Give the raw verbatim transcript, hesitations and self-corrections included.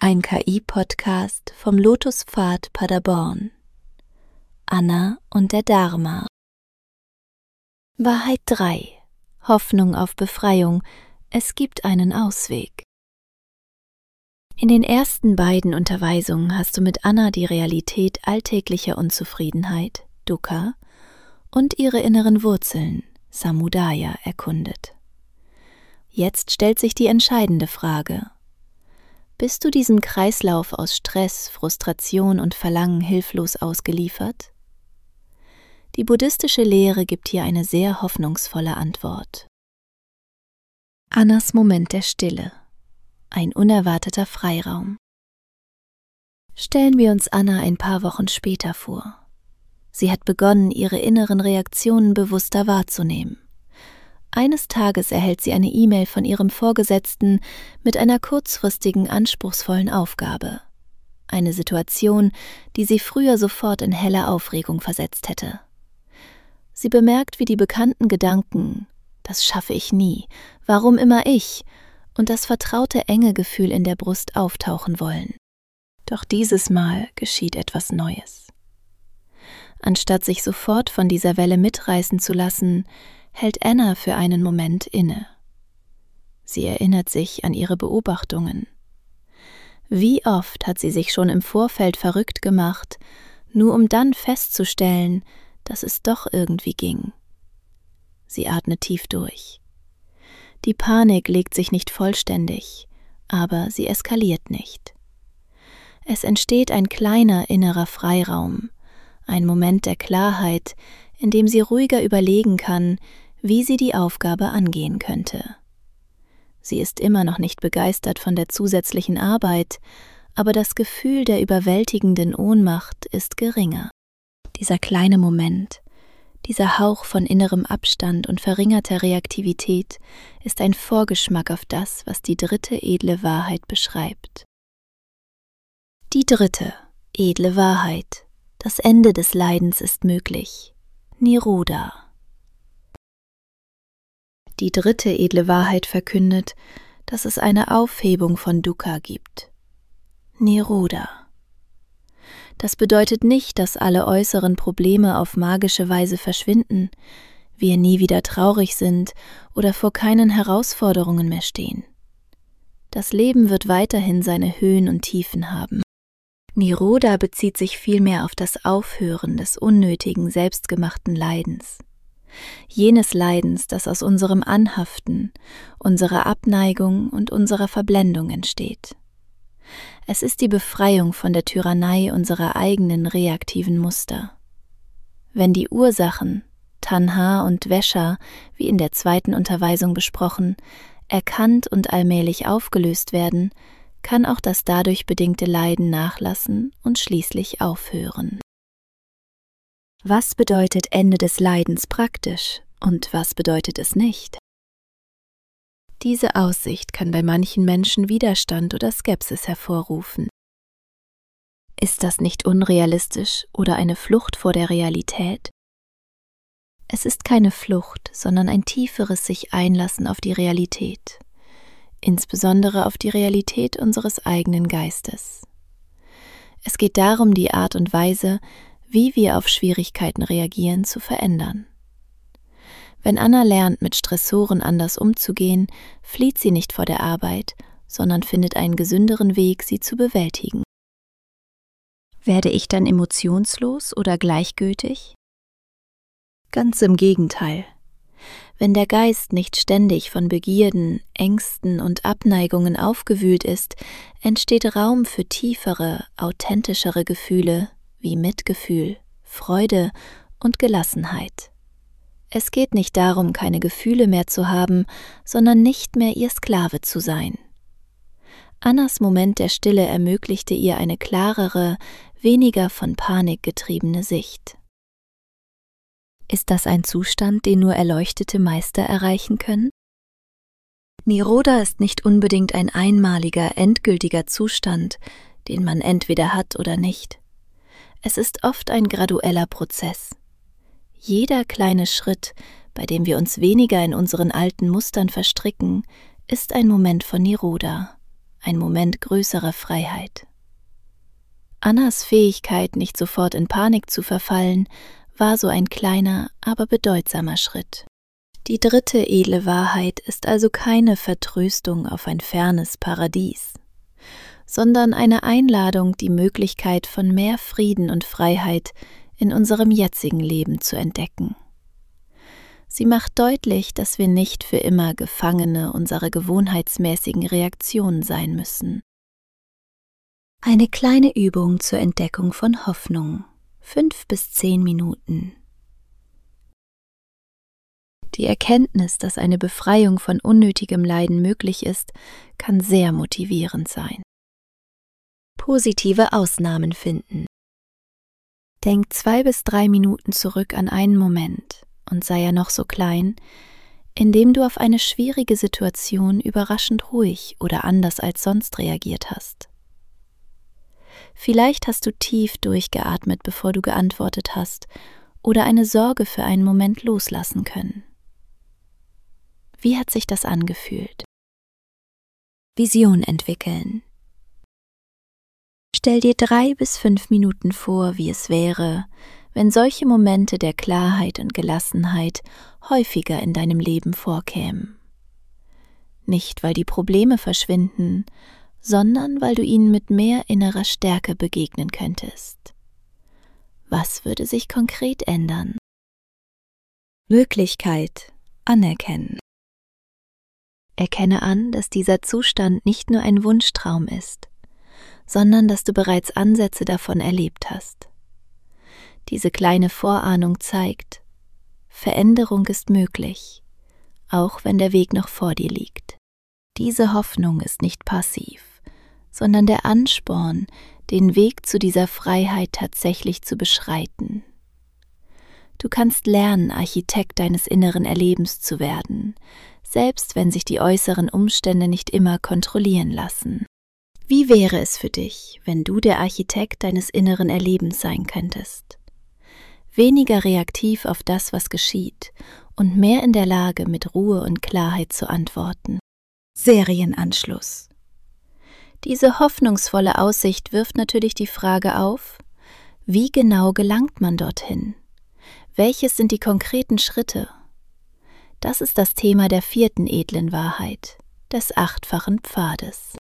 Ein K I-Podcast vom Lotuspfad Paderborn. Anna und der Dharma. Wahrheit drei. Hoffnung auf Befreiung. Es gibt einen Ausweg. In den ersten beiden Unterweisungen hast du mit Anna die Realität alltäglicher Unzufriedenheit, Dukkha, und ihre inneren Wurzeln, Samudaya, erkundet. Jetzt stellt sich die entscheidende Frage: Bist du diesem Kreislauf aus Stress, Frustration und Verlangen hilflos ausgeliefert? Die buddhistische Lehre gibt hier eine sehr hoffnungsvolle Antwort. Annas Moment der Stille. Ein unerwarteter Freiraum. Stellen wir uns Anna ein paar Wochen später vor. Sie hat begonnen, ihre inneren Reaktionen bewusster wahrzunehmen. Eines Tages erhält sie eine E-Mail von ihrem Vorgesetzten mit einer kurzfristigen, anspruchsvollen Aufgabe. Eine Situation, die sie früher sofort in helle Aufregung versetzt hätte. Sie bemerkt, wie die bekannten Gedanken, das schaffe ich nie, warum immer ich, und das vertraute enge Gefühl in der Brust auftauchen wollen. Doch dieses Mal geschieht etwas Neues. Anstatt sich sofort von dieser Welle mitreißen zu lassen, hält Anna für einen Moment inne. Sie erinnert sich an ihre Beobachtungen. Wie oft hat sie sich schon im Vorfeld verrückt gemacht, nur um dann festzustellen, dass es doch irgendwie ging. Sie atmet tief durch. Die Panik legt sich nicht vollständig, aber sie eskaliert nicht. Es entsteht ein kleiner innerer Freiraum, ein Moment der Klarheit, in dem sie ruhiger überlegen kann, wie sie die Aufgabe angehen könnte. Sie ist immer noch nicht begeistert von der zusätzlichen Arbeit, aber das Gefühl der überwältigenden Ohnmacht ist geringer. Dieser kleine Moment, dieser Hauch von innerem Abstand und verringerter Reaktivität ist ein Vorgeschmack auf das, was die dritte edle Wahrheit beschreibt. Die dritte edle Wahrheit: Das Ende des Leidens ist möglich. Nirodha. Die dritte edle Wahrheit verkündet, dass es eine Aufhebung von Dukkha gibt. Nirodha. Das bedeutet nicht, dass alle äußeren Probleme auf magische Weise verschwinden, wir nie wieder traurig sind oder vor keinen Herausforderungen mehr stehen. Das Leben wird weiterhin seine Höhen und Tiefen haben. Nirodha bezieht sich vielmehr auf das Aufhören des unnötigen, selbstgemachten Leidens. Jenes Leidens, das aus unserem Anhaften, unserer Abneigung und unserer Verblendung entsteht. Es ist die Befreiung von der Tyrannei unserer eigenen reaktiven Muster. Wenn die Ursachen, Tanha und Vesha, wie in der zweiten Unterweisung besprochen, erkannt und allmählich aufgelöst werden, kann auch das dadurch bedingte Leiden nachlassen und schließlich aufhören. Was bedeutet Ende des Leidens praktisch und was bedeutet es nicht? Diese Aussicht kann bei manchen Menschen Widerstand oder Skepsis hervorrufen. Ist das nicht unrealistisch oder eine Flucht vor der Realität? Es ist keine Flucht, sondern ein tieferes sich einlassen auf die Realität, insbesondere auf die Realität unseres eigenen Geistes. Es geht darum, die Art und Weise, wie wir auf Schwierigkeiten reagieren, zu verändern. Wenn Anna lernt, mit Stressoren anders umzugehen, flieht sie nicht vor der Arbeit, sondern findet einen gesünderen Weg, sie zu bewältigen. Werde ich dann emotionslos oder gleichgültig? Ganz im Gegenteil. Wenn der Geist nicht ständig von Begierden, Ängsten und Abneigungen aufgewühlt ist, entsteht Raum für tiefere, authentischere Gefühle wie Mitgefühl, Freude und Gelassenheit. Es geht nicht darum, keine Gefühle mehr zu haben, sondern nicht mehr ihr Sklave zu sein. Annas Moment der Stille ermöglichte ihr eine klarere, weniger von Panik getriebene Sicht. Ist das ein Zustand, den nur erleuchtete Meister erreichen können? Nirodha ist nicht unbedingt ein einmaliger, endgültiger Zustand, den man entweder hat oder nicht. Es ist oft ein gradueller Prozess. Jeder kleine Schritt, bei dem wir uns weniger in unseren alten Mustern verstricken, ist ein Moment von Nirodha, ein Moment größerer Freiheit. Annas Fähigkeit, nicht sofort in Panik zu verfallen, war so ein kleiner, aber bedeutsamer Schritt. Die dritte edle Wahrheit ist also keine Vertröstung auf ein fernes Paradies, sondern eine Einladung, die Möglichkeit von mehr Frieden und Freiheit in unserem jetzigen Leben zu entdecken. Sie macht deutlich, dass wir nicht für immer Gefangene unserer gewohnheitsmäßigen Reaktionen sein müssen. Eine kleine Übung zur Entdeckung von Hoffnung, fünf bis zehn Minuten. Die Erkenntnis, dass eine Befreiung von unnötigem Leiden möglich ist, kann sehr motivierend sein. Positive Ausnahmen finden. Denk zwei bis drei Minuten zurück an einen Moment, und sei er noch so klein, in dem du auf eine schwierige Situation überraschend ruhig oder anders als sonst reagiert hast. Vielleicht hast du tief durchgeatmet, bevor du geantwortet hast, oder eine Sorge für einen Moment loslassen können. Wie hat sich das angefühlt? Vision entwickeln. Stell dir drei bis fünf Minuten vor, wie es wäre, wenn solche Momente der Klarheit und Gelassenheit häufiger in deinem Leben vorkämen. Nicht, weil die Probleme verschwinden, sondern weil du ihnen mit mehr innerer Stärke begegnen könntest. Was würde sich konkret ändern? Wirklichkeit anerkennen. Erkenne an, dass dieser Zustand nicht nur ein Wunschtraum ist, sondern dass du bereits Ansätze davon erlebt hast. Diese kleine Vorahnung zeigt, Veränderung ist möglich, auch wenn der Weg noch vor dir liegt. Diese Hoffnung ist nicht passiv, sondern der Ansporn, den Weg zu dieser Freiheit tatsächlich zu beschreiten. Du kannst lernen, Architekt deines inneren Erlebens zu werden, selbst wenn sich die äußeren Umstände nicht immer kontrollieren lassen. Wie wäre es für dich, wenn du der Architekt deines inneren Erlebens sein könntest? Weniger reaktiv auf das, was geschieht, und mehr in der Lage, mit Ruhe und Klarheit zu antworten. Serienanschluss. Diese hoffnungsvolle Aussicht wirft natürlich die Frage auf, wie genau gelangt man dorthin? Welches sind die konkreten Schritte? Das ist das Thema der vierten edlen Wahrheit, des achtfachen Pfades.